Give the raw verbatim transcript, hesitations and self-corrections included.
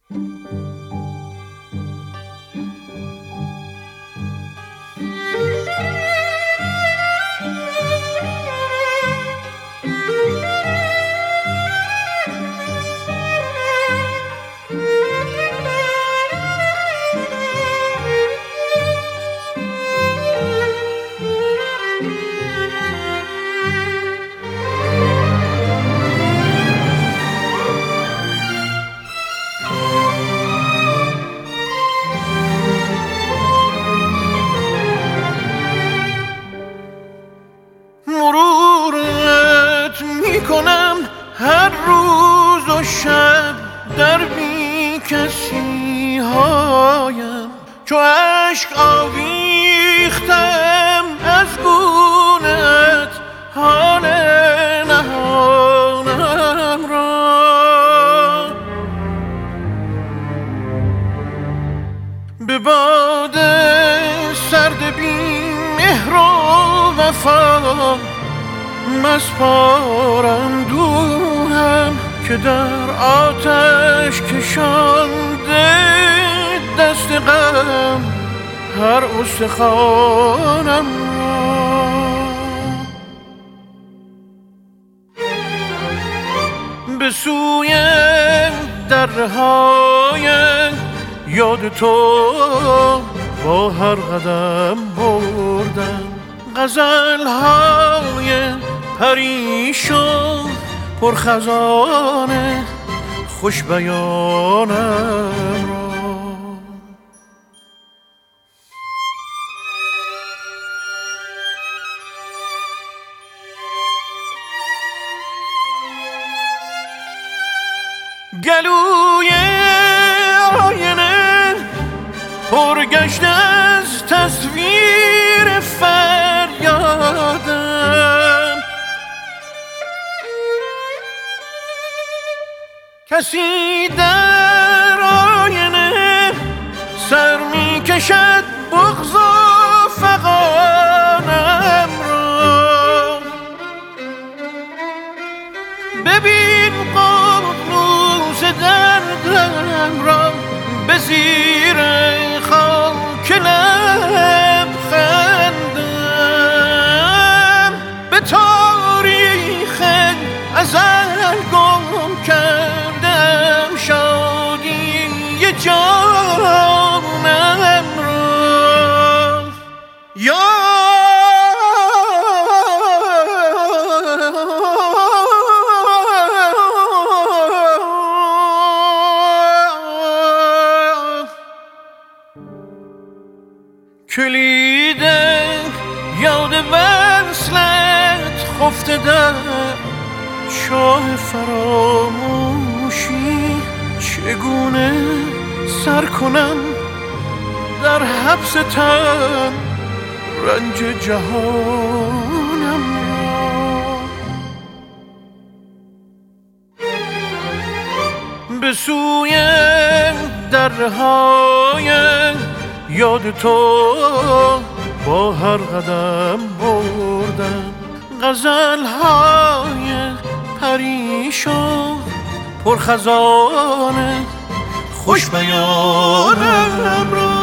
مرورت میکنم هر روز و شب در بی کسی هایم، چو عشق آویختم از گونت حال نهانم را. به باد سرد بی مهر و وفا مسپارم دوهم، که در آتش کشانده دست غم هر استخوانم را. به سوی درهای یاد تو با هر قدم بردم، غزل‌های پریشان پرخزانه خوش بیانم را. گلوی آینه پرگشته از تصویر فریادم، کسی در آینه سر می کشد بغض و فغانم را. ببین ققنوس دردم را به زیر خاک لب خندم، به تاریخ ازل گم کردم شادی جانم را. یا کلید یاد وصلت خفته در چاه فراموشی، چگونه سر کنم در حبس تن رنج جهانم را. به سوی درهای یاد تو با هر قدم بردم، غزل‌های پریشان پرخزانه خوش بیانم را.